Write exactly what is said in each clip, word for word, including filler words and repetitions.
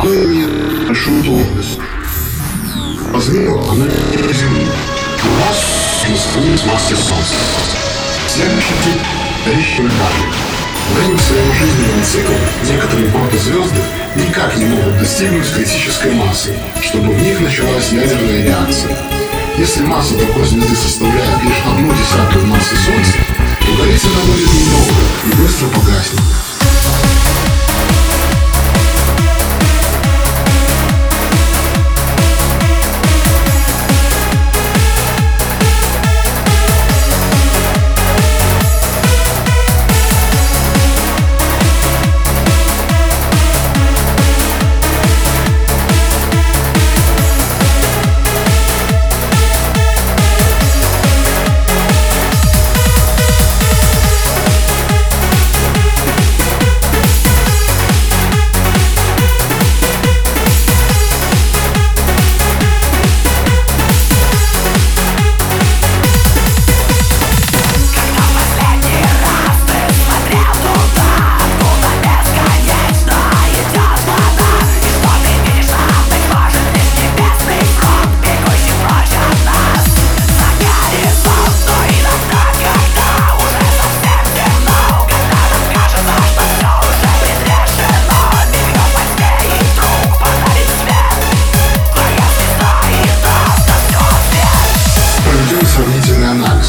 Оно имеет большую плотность. Размером оно не Земли. У нас название с массой Солнца. Следующий тип — вторичный карлик. Время своего жизненного цикла некоторые протозвезды никак не могут достигнуть критической массы, чтобы в них началась ядерная реакция. Если масса такой звезды составляет лишь одну десятую массы Солнца, то гореть она будет недолго и быстро погаснет. Сравнительный анализ.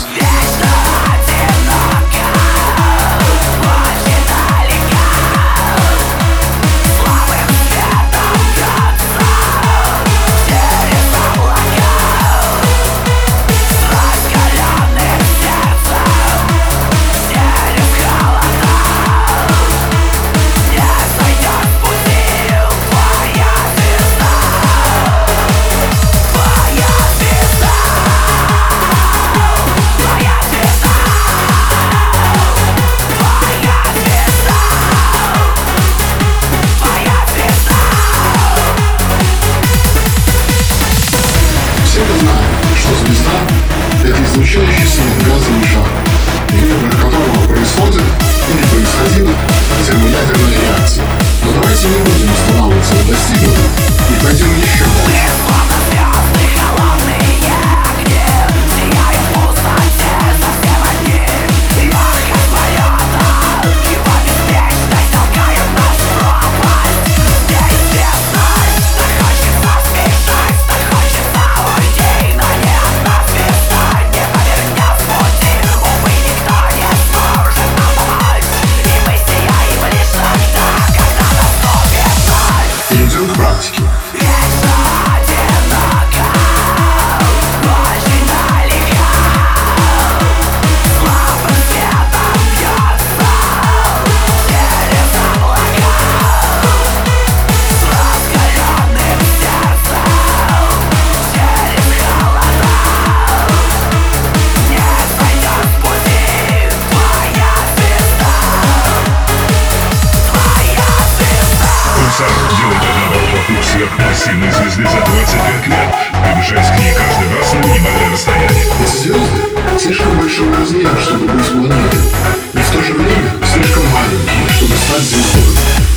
Это излучающий свет газовый шар, в недрах которого происходит или происходила термоядерная реакция. Но давайте не будем останавливаться на достигнутом и пойдем еще дальше. Перейдем к практике. Делает одного вокруг сверхмассивной звезды за двадцать пять лет, приближаясь к ней каждый раз на минимальное расстояние. Эти звезды слишком большого размера, чтобы быть планетой, и в то же время слишком маленькие, чтобы стать звездой.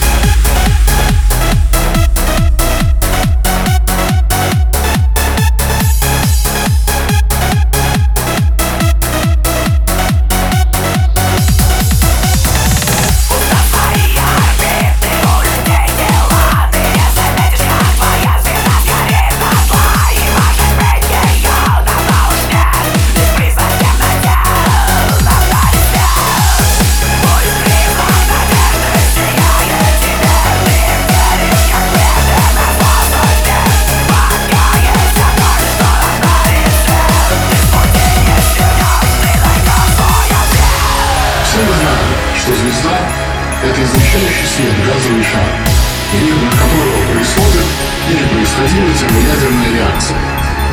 Все мы знаем, что звезда — это излучающий свет газовый шар, в недрах которого происходит или происходила термоядерная реакция.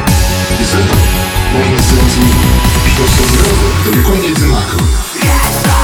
Из этого можно сделать вывод, что все звезды далеко не одинаковые.